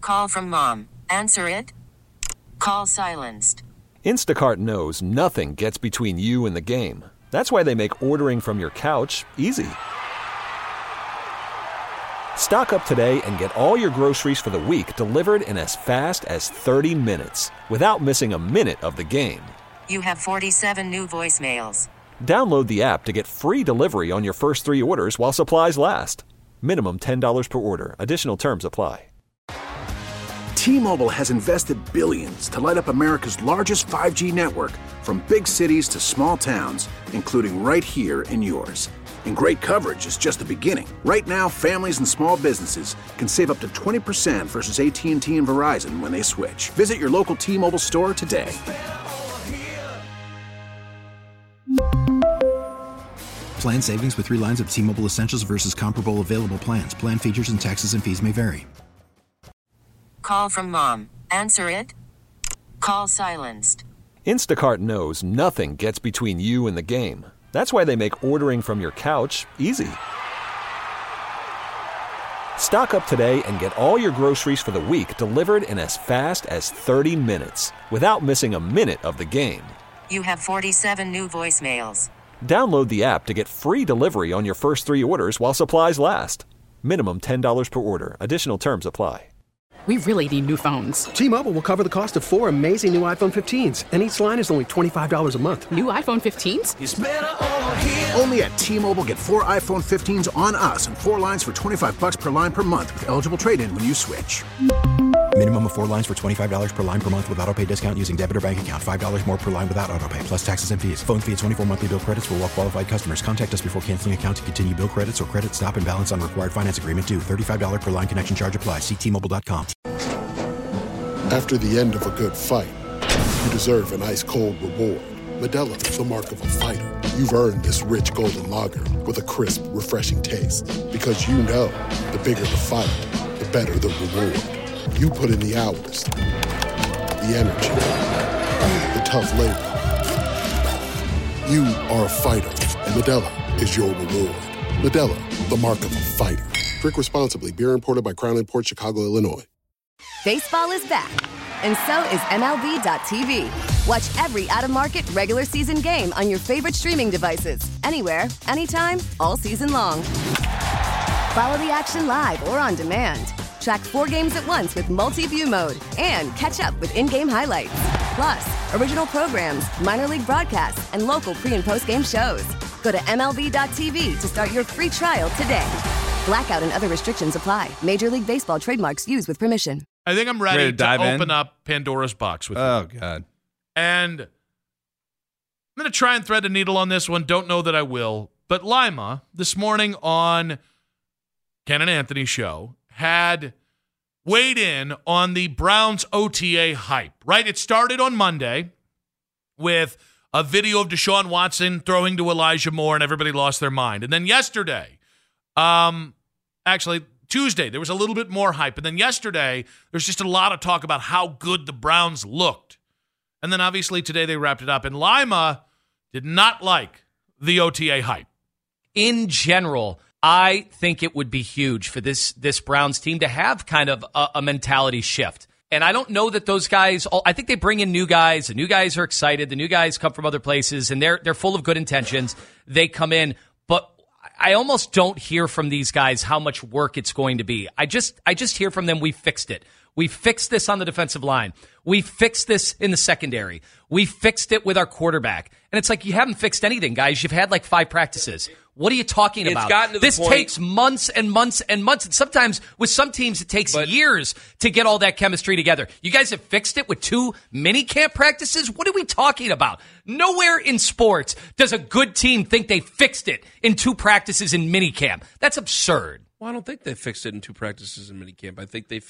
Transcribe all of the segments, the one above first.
Call from mom. Answer it. Call silenced. Instacart knows nothing gets between you and the game. That's why they make ordering from your couch easy. Stock up today and get all your groceries for the week delivered in as fast as 30 minutes without missing a minute of the game. You have 47 new voicemails. Download the app to get free delivery on your first 3 orders while supplies last. Minimum $10 per order. Additional terms apply. T-Mobile has invested billions to light up America's largest 5G network, from big cities to small towns, including right here in yours. And great coverage is just the beginning. Right now, families and small businesses can save up to 20% versus AT&T and Verizon when they switch. Visit your local T-Mobile store today. Plan savings with 3 lines of T-Mobile Essentials versus comparable available plans. Plan features and taxes and fees may vary. Call from mom. Answer it. Call silenced. Instacart knows nothing gets between you and the game. That's why they make ordering from your couch easy. Stock up today and get all your groceries for the week delivered in as fast as 30 minutes without missing a minute of the game. You have 47 new voicemails. Download the app to get free delivery on your first 3 orders while supplies last. Minimum $10 per order. Additional terms apply. We really need new phones. T-Mobile will cover the cost of 4 amazing new iPhone 15s, and each line is only $25 a month. New iPhone 15s? It's better over here. Only at T-Mobile, get 4 iPhone 15s on us and 4 lines for $25 per line per month with eligible trade-in when you switch. Minimum of 4 lines for $25 per line per month with autopay discount using debit or bank account. $5 more per line without autopay, plus taxes and fees. Phone fee at 24 monthly bill credits for well-qualified customers. Contact us before canceling account to continue bill credits or credit stop and balance on required finance agreement due. $35 per line connection charge applies. See T-Mobile.com. After the end of a good fight, you deserve an ice-cold reward. Modelo is the mark of a fighter. You've earned this rich golden lager with a crisp, refreshing taste. Because you know, the bigger the fight, the better the reward. You put in the hours, the energy, the tough labor. You are a fighter, and Modelo is your reward. Modelo, the mark of a fighter. Drink responsibly. Beer imported by Crown Imports, Chicago, Illinois. Baseball is back, and so is MLB.tv. Watch every out-of-market regular season game on your favorite streaming devices, anywhere, anytime, all season long. Follow the action live or on demand. Track 4 games at once with multi-view mode and catch up with in-game highlights. Plus, original programs, minor league broadcasts, and local pre- and post-game shows. Go to MLB.tv to start your free trial today. Blackout and other restrictions apply. Major League Baseball trademarks used with permission. I think I'm ready to open up Pandora's box with you. Oh, God. And I'm going to try and thread a needle on this one. Don't know that I will. But Lima, this morning on Ken and Anthony's show, had weighed in on the Browns OTA hype, right? It started on Monday with a video of Deshaun Watson throwing to Elijah Moore, and everybody lost their mind. And then yesterday, actually, Tuesday, there was a little bit more hype. And then yesterday, there's just a lot of talk about how good the Browns looked. And then obviously today they wrapped it up. And Lima did not like the OTA hype. In general, I think it would be huge for this Browns team to have kind of a mentality shift. And I don't know that those guys, I think they bring in new guys. The new guys are excited. The new guys come from other places, and they're full of good intentions. They come in. But I almost don't hear from these guys how much work it's going to be. I just hear from them, we fixed it. We fixed this on the defensive line. We fixed this in the secondary. We fixed it with our quarterback. And it's like, you haven't fixed anything, guys. You've had like 5 practices. What are you talking about? This takes months and months and months. And sometimes with some teams, it takes years to get all that chemistry together. You guys have fixed it with 2 mini camp practices? What are we talking about? Nowhere in sports does a good team think they fixed it in 2 practices in mini camp. That's absurd. Well, I don't think they fixed it in 2 practices in mini camp. I think they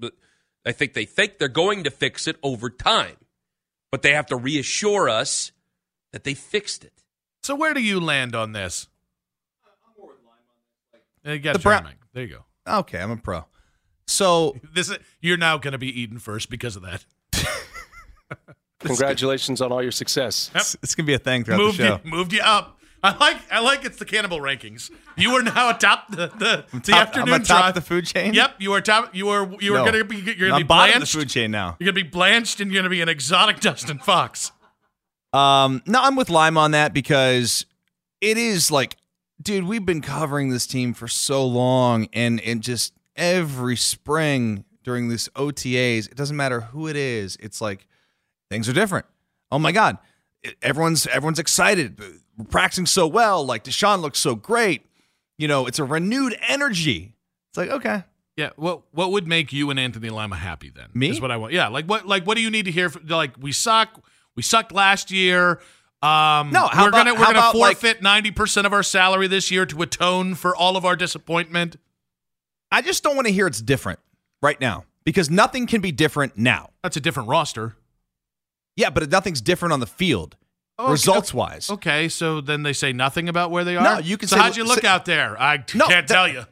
think they're going to fix it over time. But they have to reassure us that they fixed it. So where do you land on this? You got Jeremy. There you go. Okay, I'm a pro. So you're now going to be eaten first because of that. Congratulations on all your success. Yep. It's going to be a thing throughout the show. Moved you up. I like it's the cannibal rankings. You are now atop the afternoon I'm atop drive. the food chain. Yep, you are top. You are going to be. You're going to be bottom of blanched. the food chain now. You're going to be blanched, and you're going to be an exotic Dustin Fox. No, I'm with Lima on that because it is like, dude, we've been covering this team for so long, and just every spring during these OTAs, it doesn't matter who it is. It's like things are different. Oh my God, everyone's excited. We're practicing so well. Like Deshaun looks so great. You know, it's a renewed energy. It's like, okay. Yeah. What would make you and Anthony Lima happy then? Me? Is what I want. Yeah. Like what do you need to hear? Like we suck. We sucked last year. We're gonna forfeit 90% of our salary this year to atone for all of our disappointment. I just don't want to hear it's different right now because nothing can be different now. That's a different roster. Yeah, but nothing's different on the field. Okay, results-wise. Okay, so then they say nothing about where they are? No, you can so say... how'd you look out there? I can't tell you.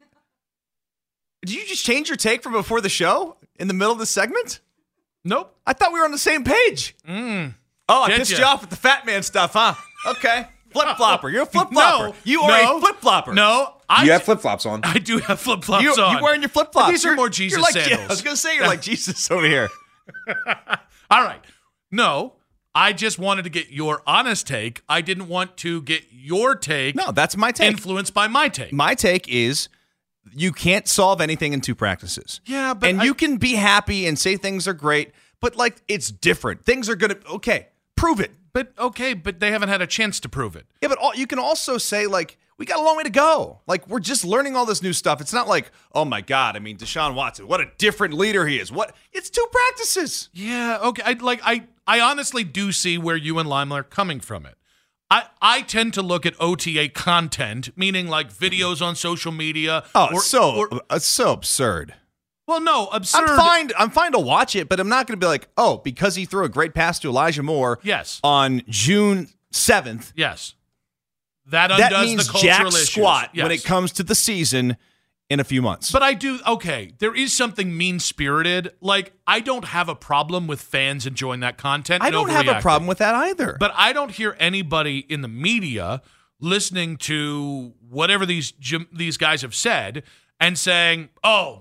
Did you just change your take from before the show in the middle of the segment? Nope. I thought we were on the same page. Oh, I pissed you off with the fat man stuff, huh? Okay. Flip-flopper. You're a flip-flopper. No, you are a flip-flopper. No. You have flip-flops on. I do have flip-flops on. You wearing your flip-flops. These are more Jesus like, sandals. I was going to say you're like Jesus over here. All right. No, I just wanted to get your honest take. I didn't want to get your take. No, that's my take. Influenced by my take. My take is you can't solve anything in 2 practices. Yeah, but you can be happy and say things are great, but like it's different. Things are going to prove it. But they haven't had a chance to prove it. Yeah, but you can also say like we got a long way to go. Like we're just learning all this new stuff. It's not like, oh my God, I mean Deshaun Watson, what a different leader he is. It's 2 practices. Yeah, okay. I honestly do see where you and Lima are coming from it. I tend to look at OTA content, meaning like videos on social media. Oh, it's so absurd. Well, no, absurd. I'm fine to watch it, but I'm not going to be like, oh, because he threw a great pass to Elijah Moore. Yes. On June 7th. Yes. That undoes that means the cultural jack issues. squat Yes. when it comes to the season in a few months. But I do, there is something mean-spirited. Like, I don't have a problem with fans enjoying that content. I don't have a problem with that either. But I don't hear anybody in the media listening to whatever these guys have said and saying,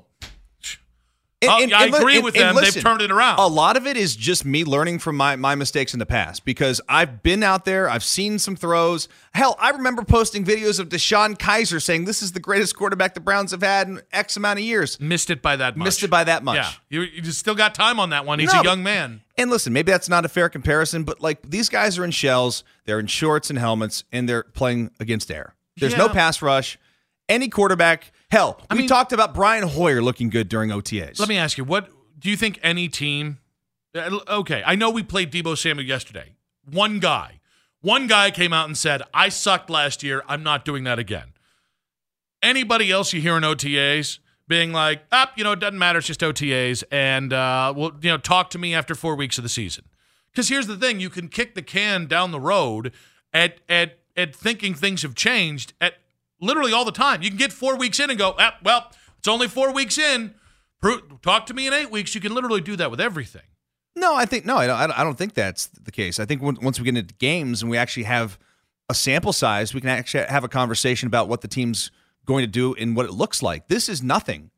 I agree with them. Listen, they've turned it around. A lot of it is just me learning from my mistakes in the past because I've been out there. I've seen some throws. Hell, I remember posting videos of Deshaun Kaiser saying this is the greatest quarterback the Browns have had in X amount of years. Missed it by that much. Yeah. You still got time on that one. He's a young man. And listen, maybe that's not a fair comparison, but like these guys are in shells. They're in shorts and helmets, and they're playing against air. There's no pass rush. Any quarterback. Hell, we talked about Brian Hoyer looking good during OTAs. Let me ask you, what do you think any team... Okay, I know we played Deebo Samuel yesterday. One guy came out and said, I sucked last year. I'm not doing that again. Anybody else you hear in OTAs being like, it doesn't matter. It's just OTAs. And, talk to me after 4 weeks of the season. Because here's the thing. You can kick the can down the road at thinking things have changed at literally all the time. You can get 4 weeks in and go, it's only 4 weeks in. Talk to me in 8 weeks. You can literally do that with everything. No, I don't think that's the case. I think once we get into games and we actually have a sample size, we can actually have a conversation about what the team's going to do and what it looks like. This is nothing.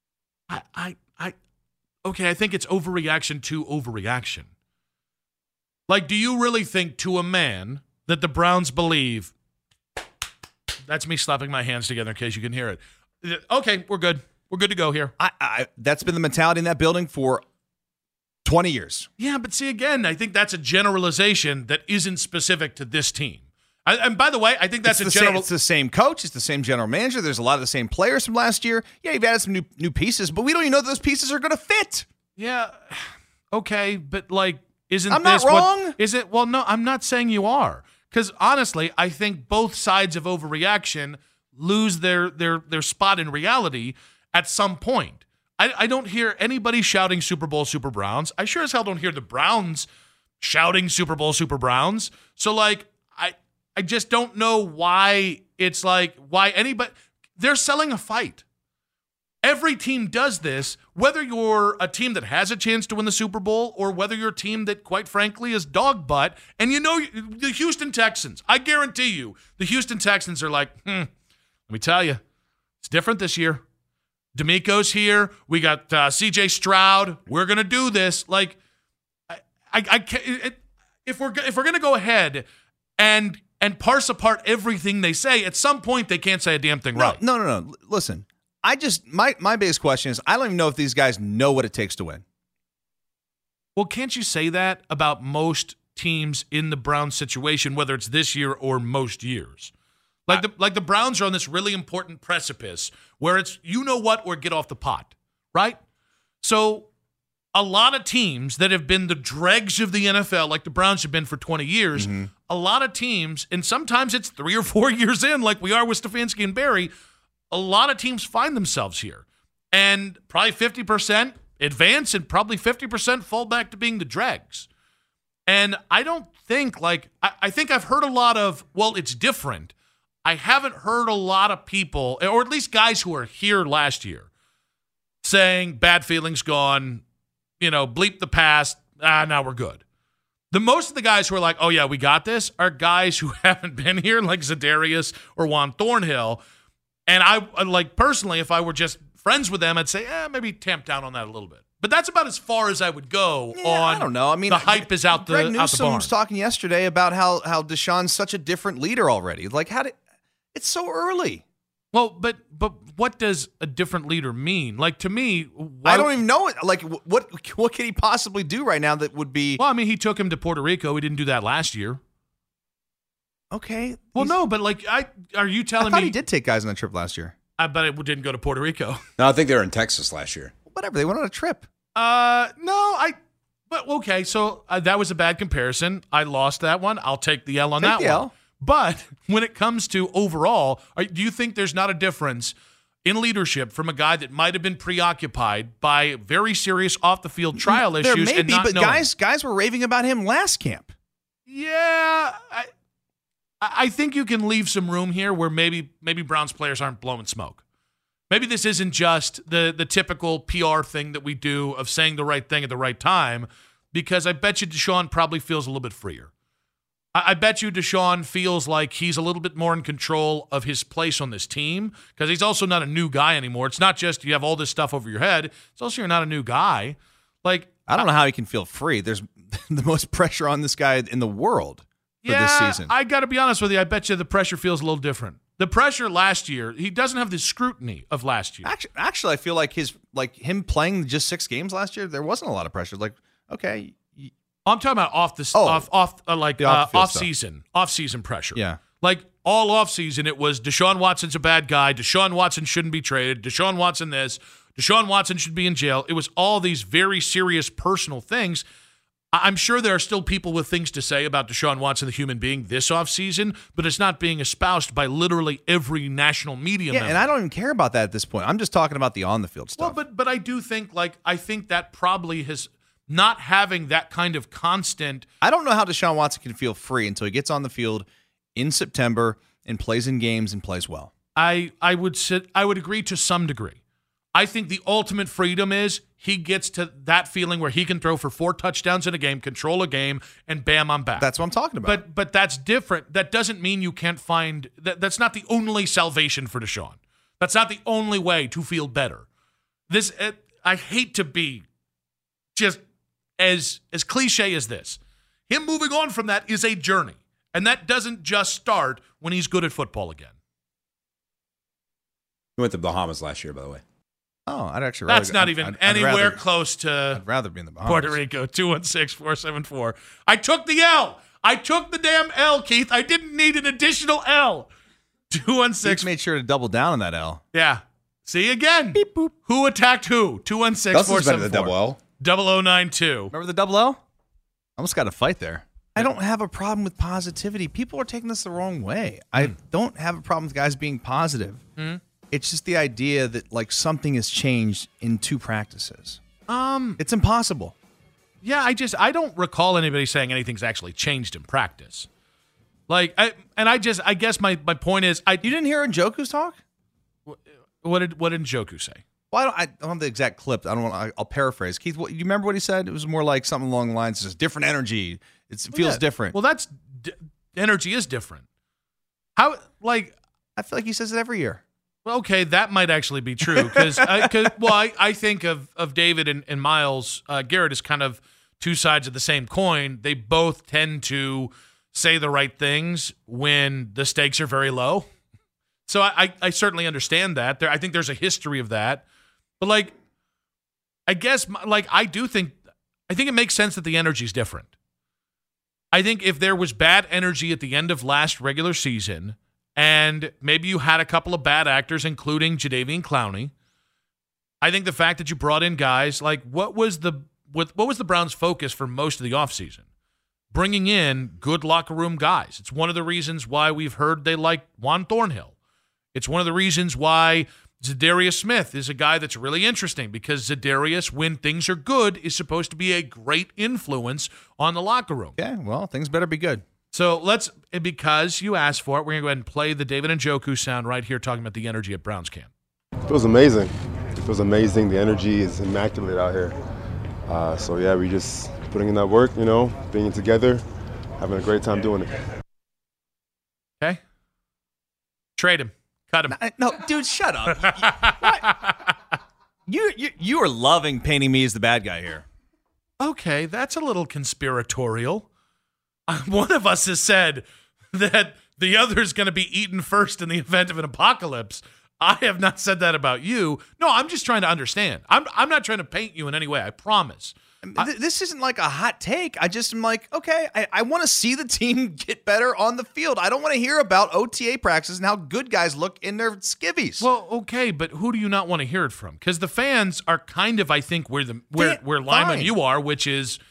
I think it's overreaction to overreaction. Like, do you really think to a man that the Browns believe? That's me slapping my hands together in case you can hear it. Okay, we're good. We're good to go here. That's been the mentality in that building for 20 years. Yeah, but see, again, I think that's a generalization that isn't specific to this team. And by the way, I think that's it's the same coach. It's the same general manager. There's a lot of the same players from last year. Yeah, you've added some new pieces, but we don't even know that those pieces are going to fit. Yeah, okay, but like, isn't I'm this not wrong? What, is it? Well, no, I'm not saying you are. Because honestly, I think both sides of overreaction lose their spot in reality at some point. I don't hear anybody shouting Super Bowl, Super Browns. I sure as hell don't hear the Browns shouting Super Bowl, Super Browns. So, like, I just don't know why it's like, why anybody – they're selling a fight. Every team does this, whether you're a team that has a chance to win the Super Bowl or whether you're a team that, quite frankly, is dog butt. And the Houston Texans, I guarantee you, the Houston Texans are like, let me tell you, it's different this year. D'Amico's here. We got C.J. Stroud. We're going to do this. Like, I can't, if we're going to go ahead and parse apart everything they say, at some point they can't say a damn thing right. No. Listen. My biggest question is I don't even know if these guys know what it takes to win. Well, can't you say that about most teams in the Browns situation, whether it's this year or most years? Like the Browns are on this really important precipice where it's you know what or get off the pot, right? So a lot of teams that have been the dregs of the NFL, like the Browns have been for 20 years, a lot of teams, and sometimes it's 3 or 4 years in, like we are with Stefanski and Barry, a lot of teams find themselves here. And probably 50% advance and probably 50% fall back to being the dregs. And I don't think, I think I've heard a lot of, well, it's different. I haven't heard a lot of people, or at least guys who were here last year, saying bad feelings gone, bleep the past, now we're good. Most of the guys who are like, oh yeah, we got this, are guys who haven't been here, like Za'Darius or Juan Thornhill. And I personally, if I were just friends with them, I'd say, maybe tamp down on that a little bit. But that's about as far as I would go on. I don't know. I mean, the hype is out the Greg out the barn. Newsome was talking yesterday about how Deshaun's such a different leader already. Like, it's so early. Well, but what does a different leader mean? Like, to me, I don't even know it. Like, what can he possibly do right now that would be? Well, I mean, he took him to Puerto Rico. He didn't do that last year. Okay. Well, no, but are you telling me he did take guys on a trip last year? I bet it didn't go to Puerto Rico. No, I think they were in Texas last year. Whatever, they went on a trip. But okay, so that was a bad comparison. I lost that one. I'll take the L on that one. L. But when it comes to overall, do you think there's not a difference in leadership from a guy that might have been preoccupied by very serious off-the-field trial issues? There may and be, not but knowing? guys were raving about him last camp. Yeah, I think you can leave some room here where maybe Browns players aren't blowing smoke. Maybe this isn't just the typical PR thing that we do of saying the right thing at the right time, because I bet you Deshaun probably feels a little bit freer. I bet you Deshaun feels like he's a little bit more in control of his place on this team, because he's also not a new guy anymore. It's not just you have all this stuff over your head. It's also you're not a new guy. Like, I don't know how he can feel free. There's the most pressure on this guy in the world for this season. I got to be honest with you. I bet you the pressure feels a little different. The pressure last year, he doesn't have the scrutiny of last year. Actually, I feel like him playing just 6 games last year, there wasn't a lot of pressure. Like, okay, I'm talking about off season pressure. Yeah, like all off season, it was Deshaun Watson's a bad guy. Deshaun Watson shouldn't be traded. Deshaun Watson this. Deshaun Watson should be in jail. It was all these very serious personal things. I'm sure there are still people with things to say about Deshaun Watson, the human being, this offseason, but it's not being espoused by literally every national media member. And I don't even care about that at this point. I'm just talking about the on-the-field stuff. Well, but I do think, I think that probably has not having that kind of constant. I don't know how Deshaun Watson can feel free until he gets on the field in September and plays in games and plays well. I would agree to some degree. I think the ultimate freedom is he gets to that feeling where he can throw for 4 touchdowns in a game, control a game, and bam, I'm back. That's what I'm talking about. But that's different. That doesn't mean you can't find that's not the only salvation for Deshaun. That's not the only way to feel better. I hate to be just as cliche as this. Him moving on from that is a journey, and that doesn't just start when he's good at football again. He went to the Bahamas last year, by the way. Oh, I'd actually rather. That's not even anywhere close to. I'd rather be in the Bahamas. Puerto Rico, 216-474. I took the L. I took the damn L, Keith. I didn't need an additional L. 216. Keith made sure to double down on that L. Yeah. See again. Beep boop. Who attacked who? 216-474. Better than double L. 0092. Remember the double L? Almost got a fight there. I don't have a problem with positivity. People are taking this the wrong way. I don't have a problem with guys being positive. It's just the idea that something has changed in 2 practices. It's impossible. Yeah, I don't recall anybody saying anything's actually changed in practice. I guess my point is, you didn't hear Njoku's talk? What did Njoku say? Well, I don't have the exact clip. I'll paraphrase. Keith, you remember what he said? It was more like something along the lines of different energy. It feels different. Well, energy is different. How, like, I feel like he says it every year. Okay, that might actually be true because I think of David and Miles Garrett as kind of two sides of the same coin. They both tend to say the right things when the stakes are very low. So I certainly understand that. I think there's a history of that. But, like, I guess, like, I think it makes sense that the energy is different. I think if there was bad energy at the end of last regular season and maybe you had a couple of bad actors, including Jadeveon Clowney, I think the fact that you brought in guys, like, what was the Browns' focus for most of the offseason? Bringing in good locker room guys. It's one of the reasons why we've heard they like Juan Thornhill. It's one of the reasons why Za'Darius Smith is a guy that's really interesting because Za'Darius, when things are good, is supposed to be a great influence on the locker room. Okay, well, things better be good. So because you asked for it, we're going to go ahead and play the David Njoku sound right here talking about the energy at Browns camp. It feels amazing. It feels amazing. The energy is immaculate out here. So, yeah, we just putting in that work, being together, having a great time doing it. Okay. Trade him. Cut him. No, dude, shut up. You are loving painting me as the bad guy here. Okay, that's a little conspiratorial. One of us has said that the other is going to be eaten first in the event of an apocalypse. I have not said that about you. No, I'm just trying to understand. I'm not trying to paint you in any way, I promise. This isn't like a hot take. I just am like, okay, I want to see the team get better on the field. I don't want to hear about OTA practices and how good guys look in their skivvies. Well, okay, but who do you not want to hear it from? Because the fans are kind of, I think, where Lima and you are, which is,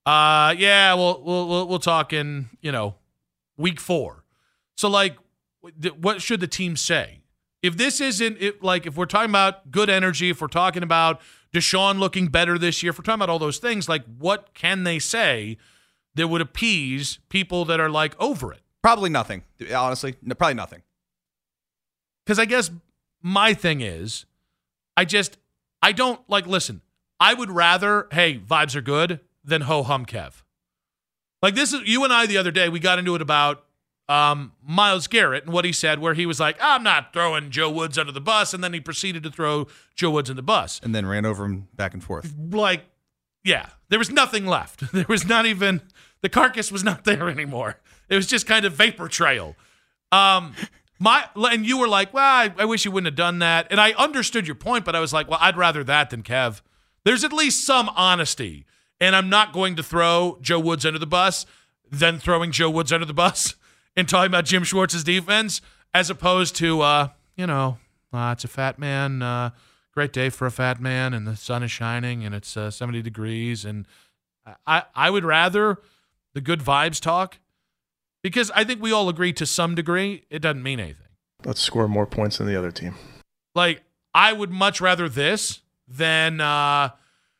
we'll talk in, week 4. So, like, what should the team say? If this isn't, if we're talking about good energy, if we're talking about Deshaun looking better this year, if we're talking about all those things, like, what can they say that would appease people that are, like, over it? Probably nothing, honestly. No, probably nothing. Because I guess my thing is, I don't, like, listen, I would rather, hey, vibes are good, than ho-hum Kev. Like, this is, you and I the other day, we got into it about Myles Garrett and what he said, where he was like, I'm not throwing Joe Woods under the bus, and then he proceeded to throw Joe Woods in the bus. And then ran over him back and forth. Like, yeah, there was nothing left. There was not even, the carcass was not there anymore. It was just kind of vapor trail. And you were like, well, I wish you wouldn't have done that. And I understood your point, but I was like, well, I'd rather that than Kev. There's at least some honesty. And I'm not going to throw Joe Woods under the bus than throwing Joe Woods under the bus and talking about Jim Schwartz's defense, as opposed to, it's a fat man, great day for a fat man, and the sun is shining, and it's 70 degrees. And I would rather the good vibes talk, because I think we all agree to some degree it doesn't mean anything. Let's score more points than the other team. Like, I would much rather this than, I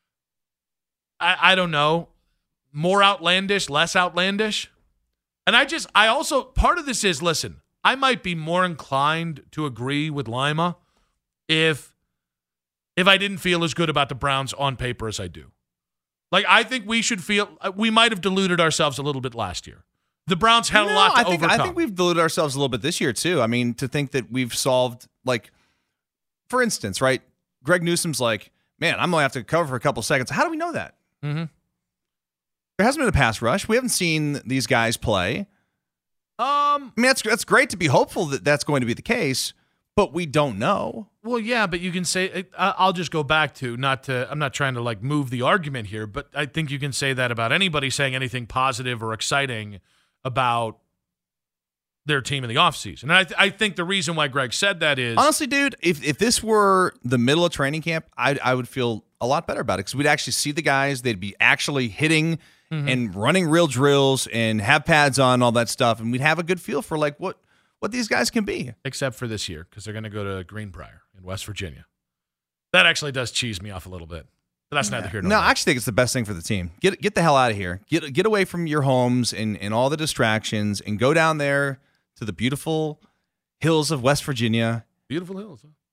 don't know, more outlandish, less outlandish. And I also, part of this is, listen, I might be more inclined to agree with Lima if I didn't feel as good about the Browns on paper as I do. Like, I think we might have deluded ourselves a little bit last year. The Browns had a lot to overcome. I think we've deluded ourselves a little bit this year, too. I mean, to think that we've solved, like, for instance, right, Greg Newsom's like, man, I'm going to have to cover for a couple seconds. How do we know that? Mm-hmm. There hasn't been a pass rush. We haven't seen these guys play. I mean, that's great to be hopeful that that's going to be the case, but we don't know. Well, yeah, but you can say, I'll just go back to, I'm not trying to, like, move the argument here, but I think you can say that about anybody saying anything positive or exciting about their team in the offseason. And I think the reason why Greg said that is, honestly, dude, if this were the middle of training camp, I would feel a lot better about it, because we'd actually see the guys. They'd be actually hitting and running real drills and have pads on, all that stuff, and we'd have a good feel for, like, what these guys can be. Except for this year, because they're going to go to Greenbrier in West Virginia. That actually does cheese me off a little bit. But that's neither here nor there. No, I actually think it's the best thing for the team. Get the hell out of here. Get away from your homes and all the distractions, and go down there to the beautiful hills of West Virginia. Beautiful hills, huh?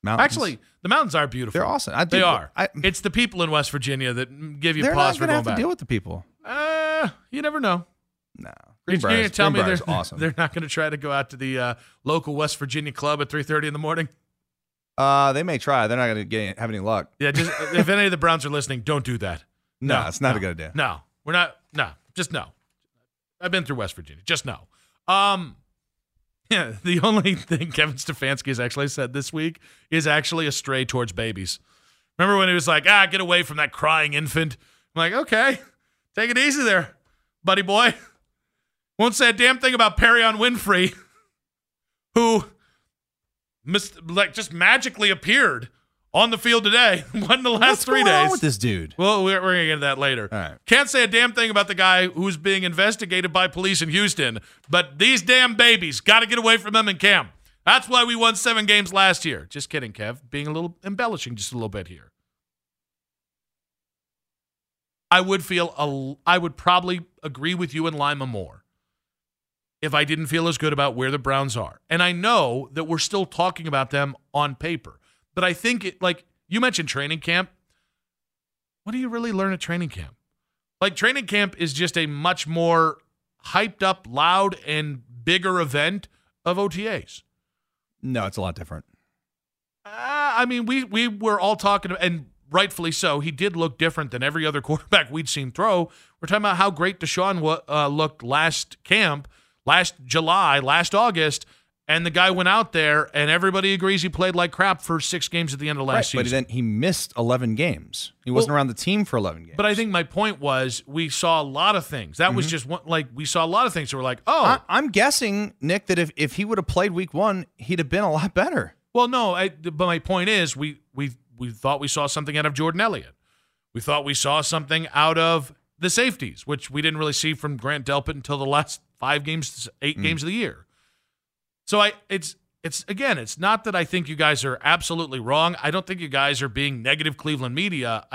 Mountains. Actually, the mountains are beautiful. They're awesome. They are. It's the people in West Virginia that give you they're pause not for gonna going have back. to deal with the people. You never know. No. You're going to tell me Greenbrier's awesome. they're not going to try to go out to the local West Virginia club at 3:30 in the morning? They may try. They're not going to have any luck. Yeah, just if any of the Browns are listening, don't do that. No, it's not a good idea. No, we're not. No, just no. I've been through West Virginia. Just no. Yeah, the only thing Kevin Stefanski has actually said this week is actually a stray towards babies. Remember when he was like, get away from that crying infant? I'm like, okay, take it easy there, buddy boy. Won't say a damn thing about Perion Winfrey, who just magically appeared on the field today. What in the last 3 days? What's going on with this dude? Well, we're going to get to that later. All right. Can't say a damn thing about the guy who's being investigated by police in Houston, but these damn babies, got to get away from them in camp. That's why we won 7 games last year. Just kidding, Kev. Being a little embellishing just a little bit here. I would probably agree with you and Lima more if I didn't feel as good about where the Browns are. And I know that we're still talking about them on paper. But I think, like you mentioned training camp. What do you really learn at training camp? Like, training camp is just a much more hyped up, loud, and bigger event of OTAs. No, it's a lot different. I mean, we were all talking, and rightfully so, he did look different than every other quarterback we'd seen throw. We're talking about how great Deshaun looked last camp, last July, last August, and the guy went out there, and everybody agrees he played like crap for 6 games at the end of last season. But then he missed 11 games. He wasn't around the team for 11 games. But I think my point was we saw a lot of things. That was just one, we saw a lot of things that were like, oh. I'm guessing, Nick, that if he would have played week 1, he'd have been a lot better. Well, no, but my point is we thought we saw something out of Jordan Elliott. We thought we saw something out of the safeties, which we didn't really see from Grant Delpit until the last 8 games of the year. So it's not that I think you guys are absolutely wrong. I don't think you guys are being negative Cleveland media.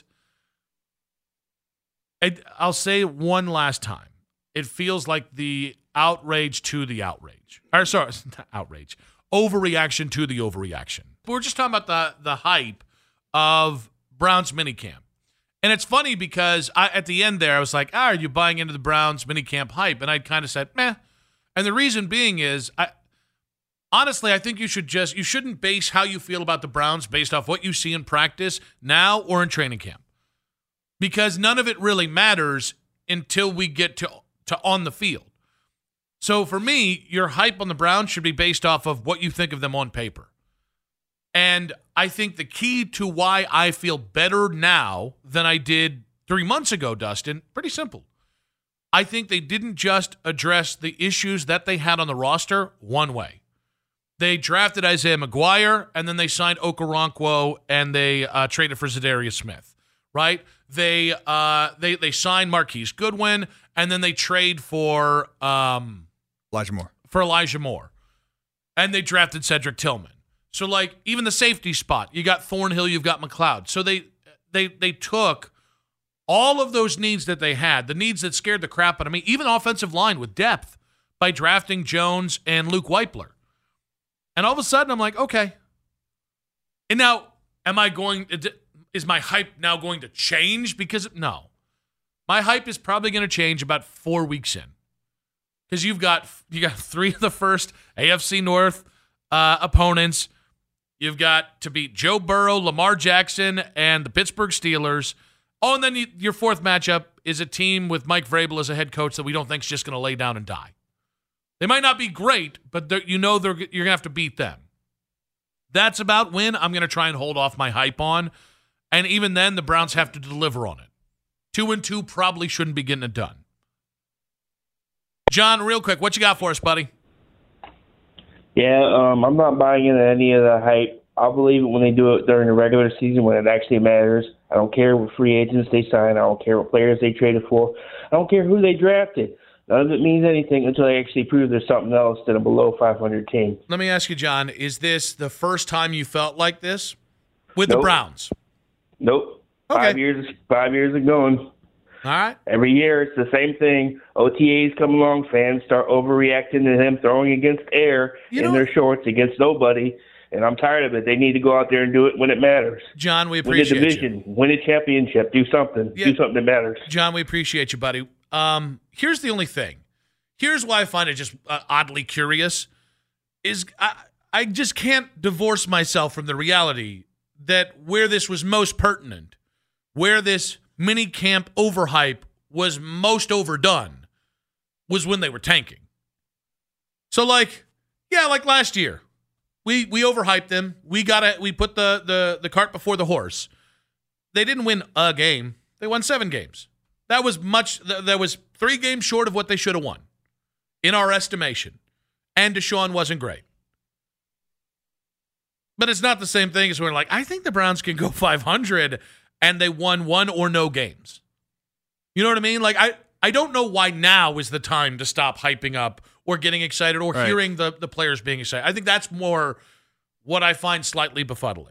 I'll say it one last time. It feels like the outrage to the outrage. Or sorry, not outrage. Overreaction to the overreaction. We're just talking about the hype of Browns minicamp. And it's funny because at the end there, I was like, are you buying into the Browns minicamp hype? And I kind of said, meh. And the reason being is, honestly, I think you shouldn't base how you feel about the Browns based off what you see in practice now or in training camp. Because none of it really matters until we get to on the field. So for me, your hype on the Browns should be based off of what you think of them on paper. And I think the key to why I feel better now than I did 3 months ago, Dustin, pretty simple. I think they didn't just address the issues that they had on the roster one way. They drafted Isaiah McGuire, and then they signed Okoronkwo, and they traded for Zadarius Smith, right? They signed Marquise Goodwin, and then they trade for Elijah Moore. For Elijah Moore. And they drafted Cedric Tillman. So, like, even the safety spot, you got Thornhill, you've got McLeod. So they took all of those needs that they had, the needs that scared the crap out of me, even offensive line with depth, by drafting Jones and Luke Weipler. And all of a sudden, I'm like, okay. And now, is my hype now going to change? Because, no. My hype is probably going to change about 4 weeks in. Because you got 3 of the first AFC North opponents. You've got to beat Joe Burrow, Lamar Jackson, and the Pittsburgh Steelers. Oh, and then your 4th matchup is a team with Mike Vrabel as a head coach that we don't think is just going to lay down and die. They might not be great, but you're going to have to beat them. That's about when I'm going to try and hold off my hype on. And even then, the Browns have to deliver on it. 2-2 probably shouldn't be getting it done. John, real quick, what you got for us, buddy? Yeah, I'm not buying into any of the hype. I'll believe it when they do it during the regular season when it actually matters. I don't care what free agents they sign. I don't care what players they traded for. I don't care who they drafted. None of it means anything until they actually prove there's something else than a below 500 team. Let me ask you, John, is this the first time you felt like this with the Browns? Nope. Okay. 5 years ago. All right. Every year it's the same thing. OTAs come along, fans start overreacting to him throwing against air in their shorts against nobody. and I'm tired of it. They need to go out there and do it when it matters. John, we appreciate win a division, win a championship, do something. Yeah. Do something that matters. John, we appreciate you, buddy. Here's the only thing. Here's why I find it just oddly curious is I just can't divorce myself from the reality that where this was most pertinent, where this mini camp overhype was most overdone, was when they were tanking. So like last year, we overhyped them. We put the cart before the horse. They didn't win a game. They won 7 games. That was 3 games short of what they should have won, in our estimation. And Deshaun wasn't great. But it's not the same thing as when we're like, I think the Browns can go 500 and they won 1 or no games. You know what I mean? Like, I don't know why now is the time to stop hyping up or getting excited or hearing the players being excited. I think that's more what I find slightly befuddling.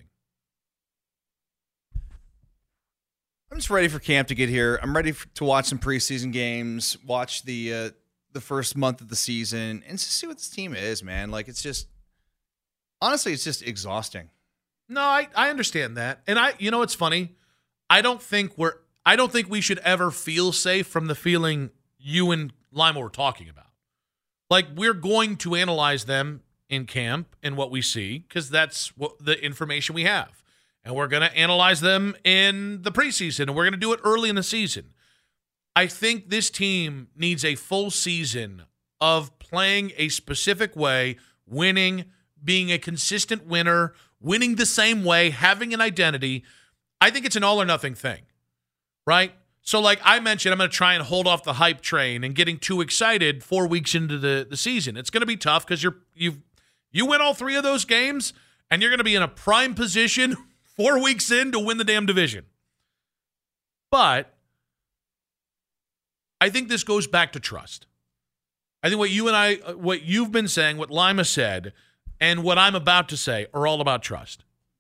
I'm just ready for camp to get here. I'm ready to watch some preseason games, watch the first month of the season, and just see what this team is, man. Like, it's just, honestly, it's just exhausting. No, I understand that. And it's funny. I don't think we should ever feel safe from the feeling you and Lima were talking about. Like, we're going to analyze them in camp and what we see because that's what the information we have. And we're going to analyze them in the preseason, and we're going to do it early in the season. I think this team needs a full season of playing a specific way, winning, being a consistent winner, winning the same way, having an identity. I think it's an all or nothing thing, right? So like I mentioned, I'm going to try and hold off the hype train and getting too excited 4 weeks into the season. It's going to be tough because you win all 3 of those games, and you're going to be in a prime position 4 weeks in to win the damn division. But I think this goes back to trust. I think what you've been saying, what Lima said, and what I'm about to say are all about trust.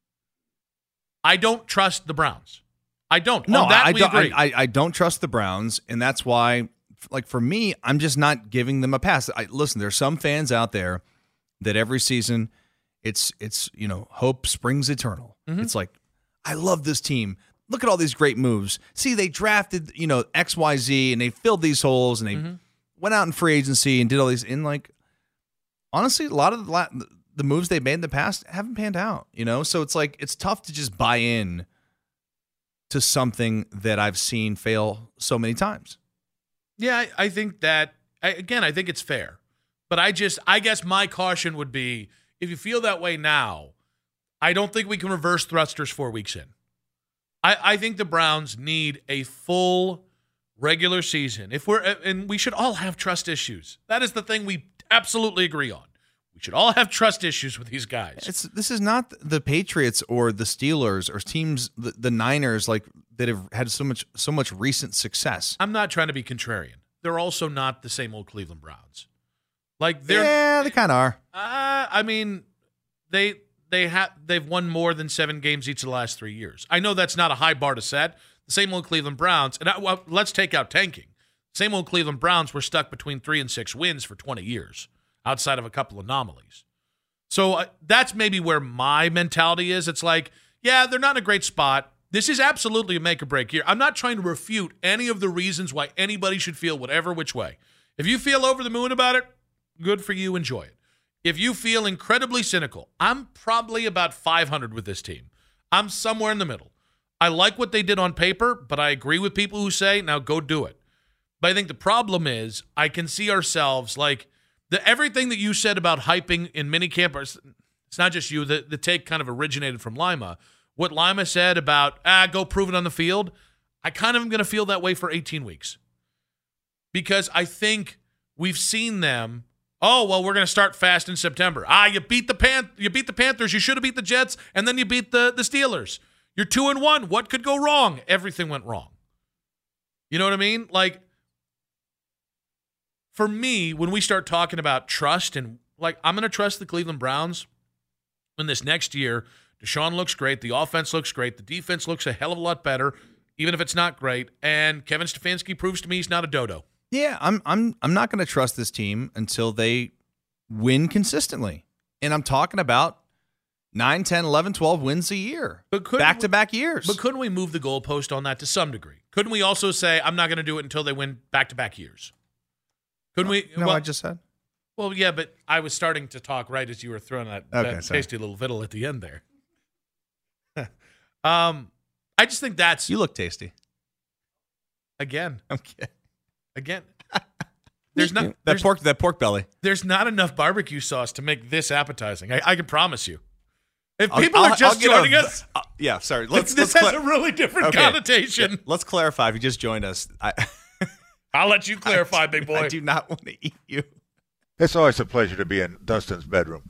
I don't trust the Browns. I don't. No, I don't. I don't trust the Browns, and that's why, like, for me, I'm just not giving them a pass. Listen, there's some fans out there that every season it's hope springs eternal. Mm-hmm. It's like, I love this team. Look at all these great moves. See, they drafted, XYZ, and they filled these holes, and they went out in free agency and did all these. And, like, honestly, a lot of the moves they made in the past haven't panned out, So it's like, it's tough to just buy in to something that I've seen fail so many times. Yeah, I think that, I think it's fair. But I guess my caution would be, if you feel that way now, I don't think we can reverse thrusters 4 weeks in. I think the Browns need a full regular season. And we should all have trust issues. That is the thing we absolutely agree on. We should all have trust issues with these guys. This is not the Patriots or the Steelers or teams, the Niners, like, that have had so much recent success. I'm not trying to be contrarian. They're also not the same old Cleveland Browns. Like, they kind of are. I mean, they've won more than 7 games each of the last 3 years. I know that's not a high bar to set. The same old Cleveland Browns, and let's take out tanking. Same old Cleveland Browns were stuck between 3 and 6 wins for 20 years, outside of a couple anomalies. So that's maybe where my mentality is. It's like, yeah, they're not in a great spot. This is absolutely a make or break year. I'm not trying to refute any of the reasons why anybody should feel whatever which way. If you feel over the moon about it, good for you, enjoy it. If you feel incredibly cynical, I'm probably about 500 with this team. I'm somewhere in the middle. I like what they did on paper, but I agree with people who say, now go do it. But I think the problem is I can see ourselves like everything that you said about hyping in minicamp, it's not just you, the take kind of originated from Lima. What Lima said about, go prove it on the field, I kind of am going to feel that way for 18 weeks. Because I think we've seen them, we're going to start fast in September. You beat the Panthers, you should have beat the Jets, and then you beat the Steelers. You're 2-1. What could go wrong? Everything went wrong. You know what I mean? Like, for me, when we start talking about trust and, like, I'm going to trust the Cleveland Browns when this next year, Deshaun looks great, the offense looks great, the defense looks a hell of a lot better, even if it's not great, and Kevin Stefanski proves to me he's not a dodo. Yeah, I'm not going to trust this team until they win consistently. And I'm talking about 9, 10, 11, 12 wins a year. Back-to-back years. But couldn't we move the goalpost on that to some degree? Couldn't we also say, I'm not going to do it until they win back-to-back years? Couldn't we? No, well, I just said. Well, yeah, but I was starting to talk right as you were throwing that tasty little fiddle at the end there. I just think that's... You look tasty. Again. I'm kidding. Again. There's not that pork belly. There's not enough barbecue sauce to make this appetizing. I can promise you. If people are just joining us... yeah, sorry. This has a really different connotation. Yeah, let's clarify. If you just joined us... I'll let you clarify, big boy. I do not want to eat you. It's always a pleasure to be in Dustin's bedroom.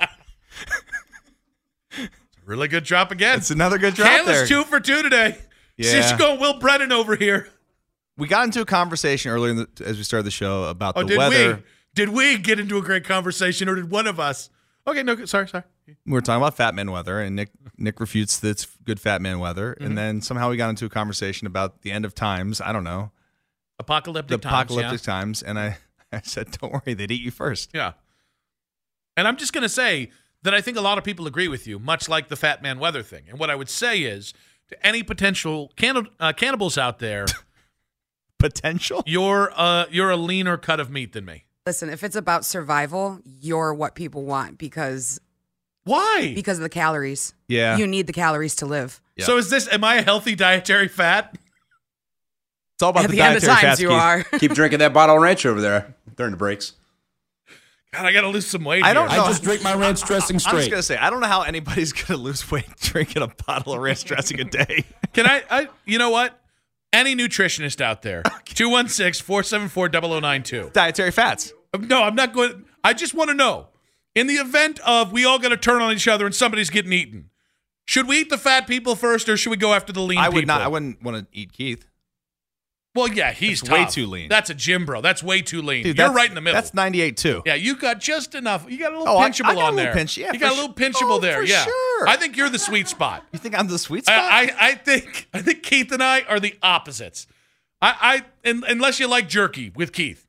Really good drop again. It's another good drop Canlis there. 2 for 2 today. Yeah. See, she's going Will Brennan over here. We got into a conversation earlier as we started the show about the did weather. Did we get into a great conversation, or did one of us? Okay, no, sorry. We were talking about fat man weather, and Nick refutes that it's good fat man weather. Mm-hmm. And then somehow we got into a conversation about the end of times. I don't know. Apocalyptic times. And I said, don't worry, they'd eat you first. Yeah. And I'm just going to say that I think a lot of people agree with you, much like the fat man weather thing. And what I would say is, to any potential cannibals out there, potential, you're a leaner cut of meat than me. Listen, if it's about survival, you're what people want because... Why? Because of the calories. Yeah. You need the calories to live. Yeah. So am I a healthy dietary fat? It's all about At the the end of dietary times fats, you Keith. are. Keep drinking that bottle of ranch over there during the breaks. God, I got to lose some weight. I don't here. know. I just drink my ranch dressing I'm straight. just going to say, I don't know how anybody's going to lose weight drinking a bottle of ranch dressing a day. Can I you know what? Any nutritionist out there, 216-474-0092. Dietary fats. No, I'm not going. I just want to know, in the event of we all got to turn on each other and somebody's getting eaten, should we eat the fat people first or should we go after the lean people? I wouldn't want to eat Keith. Well, yeah, he's That's way tough. too lean. That's a gym bro. That's way too lean. Dude, You're right in the middle. That's 98 too. Yeah, you got just enough. You got a little Oh, I pinchable got a on little there. pinch, yeah, you got a for little pinchable there. for Yeah, sure. I think you're the sweet spot. You think I'm the sweet spot? I think Keith and I are the opposites. Unless you like jerky with Keith.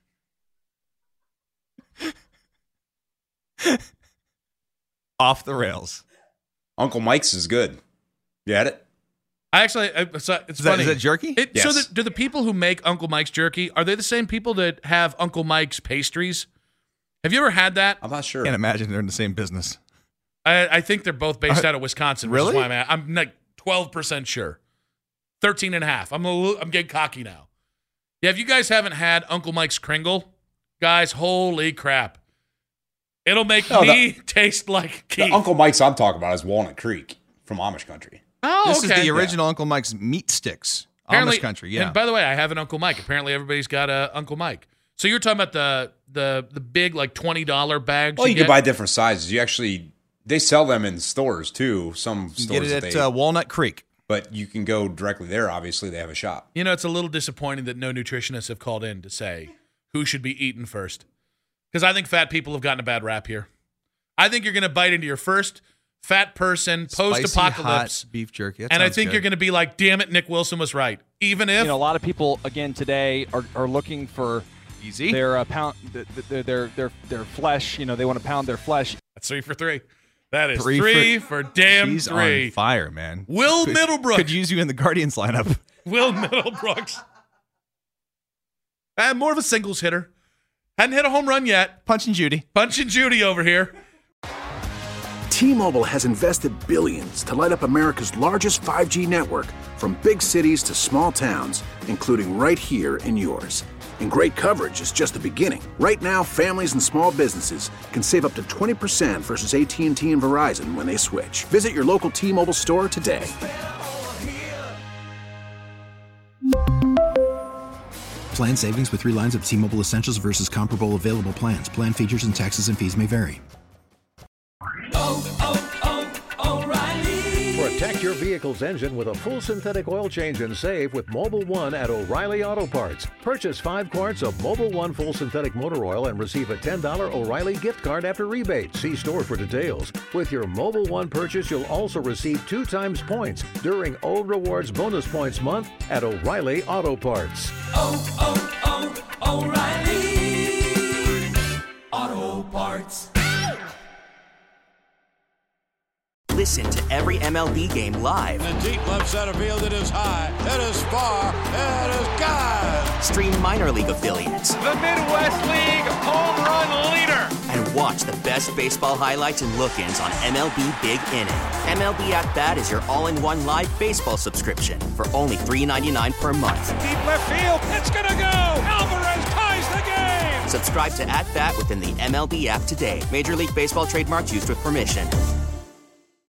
Off the rails. Uncle Mike's is good. You had it? I actually, it's funny. Is that jerky? So Yes. do the people who make Uncle Mike's jerky, are they the same people that have Uncle Mike's pastries? Have you ever had that? I'm not sure. Can't imagine they're in the same business. I think they're both based out of Wisconsin. Really? Which is why I'm like 12% sure. 13.5. I'm getting cocky now. Yeah, if you guys haven't had Uncle Mike's Kringle, guys, holy crap. It'll make me taste like Keith. The Uncle Mike's I'm talking about is Walnut Creek from Amish country. Oh, This okay. is the original Uncle Mike's meat sticks. Amish country, yeah. And by the way, I have an Uncle Mike. Apparently, everybody's got a Uncle Mike. So you're talking about the big like $20 bags. Well, you can can buy different sizes. They sell them in stores too. Some You stores get it at Walnut Creek. but you can go directly there. Obviously, they have a shop. You know, it's a little disappointing that no nutritionists have called in to say who should be eaten first. Because I think fat people have gotten a bad rap here. I think you're going to bite into your first fat person post-apocalypse Spicy, hot beef jerky. That and I sounds think good. you're going to be like, damn it, Nick Wilson was right. Even if a lot of people again today are looking for easy their pound their flesh. They want to pound their flesh. That's 3 for 3. That is three for damn She's 3. on fire, man. Will Middlebrook could use you in the Guardians lineup. Will Middlebrooks. More of a singles hitter. Hadn't hit a home run yet. Punch and Judy. Punch and Judy over here. T-Mobile has invested billions to light up America's largest 5G network, from big cities to small towns, including right here in yours. And great coverage is just the beginning. Right now, families and small businesses can save up to 20% versus AT&T and Verizon when they switch. Visit your local T-Mobile store today. Plan savings with 3 lines of T-Mobile Essentials versus comparable available plans. Plan features and taxes and fees may vary. Protect your vehicle's engine with a full synthetic oil change and save with Mobil 1 at O'Reilly Auto Parts. Purchase 5 quarts of Mobil 1 full synthetic motor oil and receive a $10 O'Reilly gift card after rebate. See store for details. With your Mobil 1 purchase, you'll also receive 2 times points during O Rewards Bonus Points Month at O'Reilly Auto Parts. O'Reilly. Auto Parts. Listen to every MLB game live. In the deep left center field, it is high, it is far, it is gone. Stream minor league affiliates. The Midwest League home run leader. And watch the best baseball highlights and look-ins on MLB Big Inning. MLB At Bat is your all-in-one live baseball subscription for only $3.99 per month. Deep left field, it's gonna go! Alvarez ties the game! Subscribe to At Bat within the MLB app today. Major League Baseball trademarks used with permission.